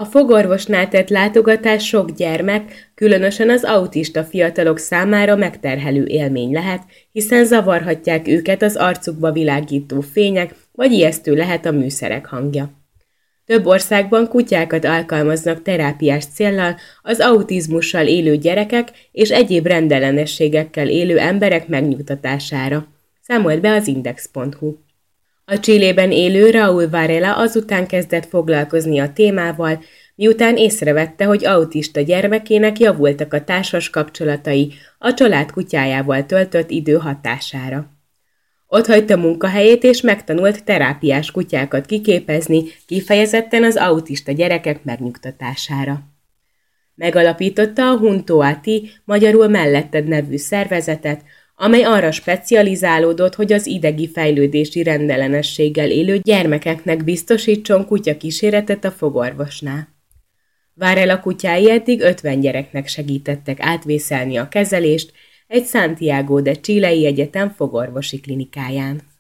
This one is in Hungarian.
A fogorvosnál tett látogatás sok gyermek, különösen az autista fiatalok számára megterhelő élmény lehet, hiszen zavarhatják őket az arcukba világító fények, vagy ijesztő lehet a műszerek hangja. Több országban kutyákat alkalmaznak terápiás céllal az autizmussal élő gyerekek és egyéb rendellenességekkel élő emberek megnyugtatására, számolt be az Index.hu. A Chilében élő Raúl Varela azután kezdett foglalkozni a témával, miután észrevette, hogy autista gyermekének javultak a társas kapcsolatai a család kutyájával töltött idő hatására. Otthagyta munkahelyét és megtanult terápiás kutyákat kiképezni, kifejezetten az autista gyerekek megnyugtatására. Megalapította a Huntoati, magyarul Melletted nevű szervezetet, amely arra specializálódott, hogy az idegi fejlődési rendellenességgel élő gyermekeknek biztosítson kutyakíséretet a fogorvosnál. Varela kutyái eddig 50 gyereknek segítettek átvészelni a kezelést egy Santiago de Chilei Egyetem fogorvosi klinikáján.